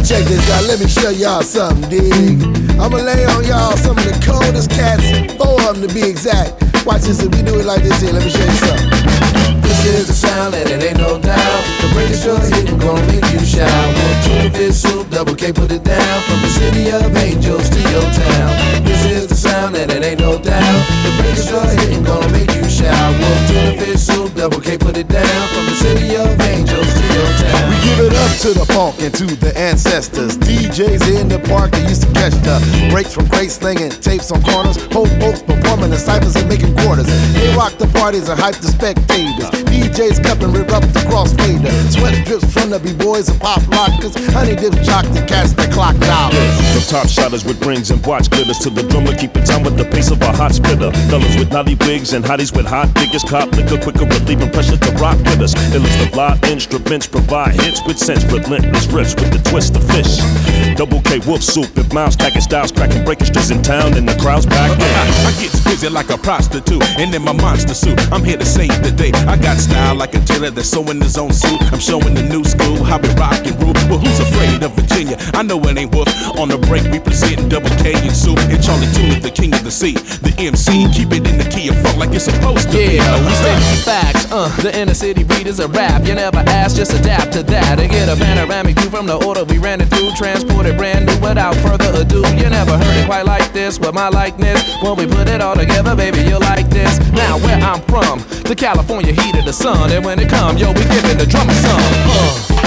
check this out, let me show y'all something, dig. I'ma lay on y'all some of the coldest cats, 4 of them to be exact. Watch this, if we do it like this here, let me show you something. This is the sound and it ain't no doubt. The breakers sure hitting gonna make you shout. One, two, fish soup, double K, put it down. From the city of angels to your town. This is the sound and it ain't no doubt. The breakers sure hitting gonna make you shout. One, two, fish soup, double K, put it down. From the city of angels to your town. We give it up to the funk and to the ancestors. DJs in the park, they used to catch the breaks from great slinging tapes on corners. Whole folks performing the ciphers and making quarters. They rock the parties and hype the spectators. DJs cupping, rip up the cross fader. Sweat drips from the b-boys and pop lockers. Honey dips chock the cats that clock dollars. From top shotters with rings and watch glitters to the drummer keeping time with the pace of a hot spitter. Fellas with naughty wigs and hotties with hot figures. Cop liquor quicker, relieving pressure to rock with us. Illest of live instruments provide hits with sense. Relentless riffs with the twist of fish. Double K wolf soup and mouse stacking styles, cracking breakers just in town and the crowd's back in. I get busy like a prostitute and in my monster suit. I'm here to save the day. I got style like a tailor that's sewing his own suit. I'm showing the new school how we rock and rule. Well, who's afraid of Virginia? I know it ain't Wolf. On the break we present Double K and Soup and Charlie Tune, the king of the sea, the MC. Keep it in the key of funk like it's supposed to be. Yeah, we state facts. The inner city beat is a rap. You never ask, just adapt to that and get a panoramic view from the order we ran it through. Transported brand new without further ado. You never heard it quite like this with my likeness. When we put it all together, baby, you like this. Now where I'm from, the California heat of the sun, and when it come, yo, we giving the drummer some.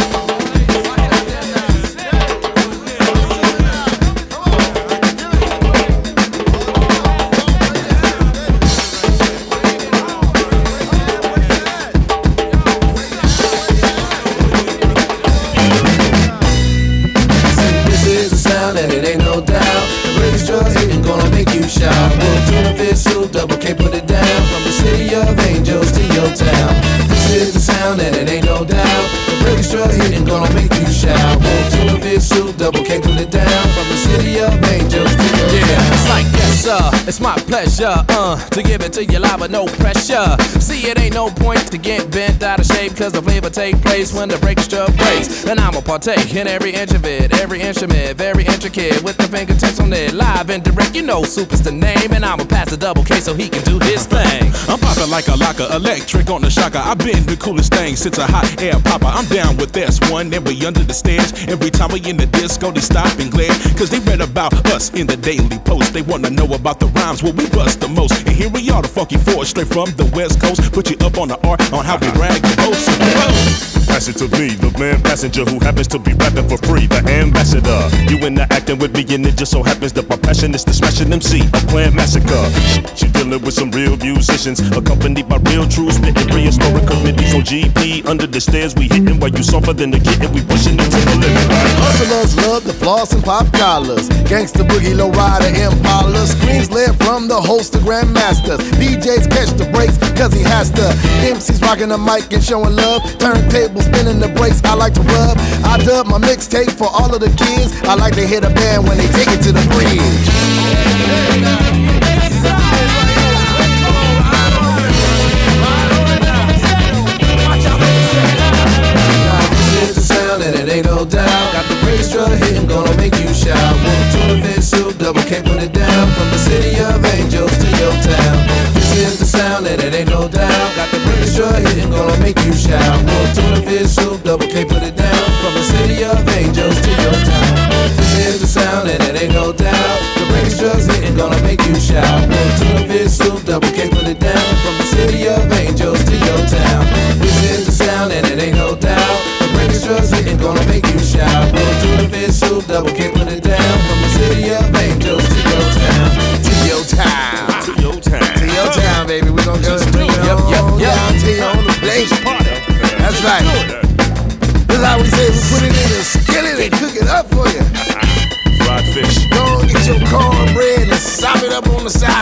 And it ain't no doubt. The greatest drugs hitting gonna make you shout. One, two, fish soup, double K, put it down. From the city of angels to your town. This is the sound and it ain't no doubt. The greatest drugs hitting gonna make you shout. One, two, fish soup, double K, put it down. From the city of angels to your town. It's like yes sir, it's my pleasure to give it to you live with no pressure. See, it ain't no point to get bent out of shape, cause the flavor take place when the breakster breaks. And I'ma partake in every inch of it, every instrument, very intricate with the fingertips on it. Live and direct, you know Soup is the name, and I'ma pass the Double K so he can do his thing. I'm popping like a locker, electric on the shocker. I've been the coolest thing since a hot air popper. I'm down with S1 and we under the stairs. Every time we in the disco, they stop and glare, cause they read about us in the Daily Post. They wanna know about the rhymes where we bust the most. And here we are, the Funky Four, straight from the West Coast. Put you up on the art on how we brag the most. Pass it to me, the man passenger who happens to be rapping for free, the ambassador. You in the acting with me and it just so happens that my passion is to smashing MC, a planned massacre. She dealing with some real musicians, accompanied by real true spitting prehistoric committees on GP. Under the stairs we hitting while you softer than the kitten, we pushing it to the limit. Hustlers love the floss and pop collars. Gangsta boogie, low rider, Impala. Screams led from the host to grandmasters. DJs catch the breaks cause he has to. MCs rocking the mic and showing love. Turntable spinning the brakes, I like to rub. I dub my mixtape for all of the kids. I like to hit a band when they take it to the bridge. This is the sound and it ain't no doubt. Got the bass drum hitting, gonna make you shout. One, two, fish soup, double K, put it down. From the city of angels to your town. This is the sound and it ain't no doubt. Got the bass drum hitting, gonna make you shout. One, two, fish soup, double K, put it down. From the city of angels to your town. This is the sound and it ain't no doubt. The bass drum's hitting, gonna make you shout. One, two, fish soup, double K, put it down. From the city of angels to your town. This is the sound and it ain't no doubt. The bass drum's hitting, gonna make you shout. One, two, fish soup, double K, put it down. From the city of angels to your town. To your town. To your town. To your town, baby. We're gonna go down to your own place. That's right. This is how we say we put it in a skillet and cook it up for you. Fried fish. Go and get your cornbread and sop it up on the side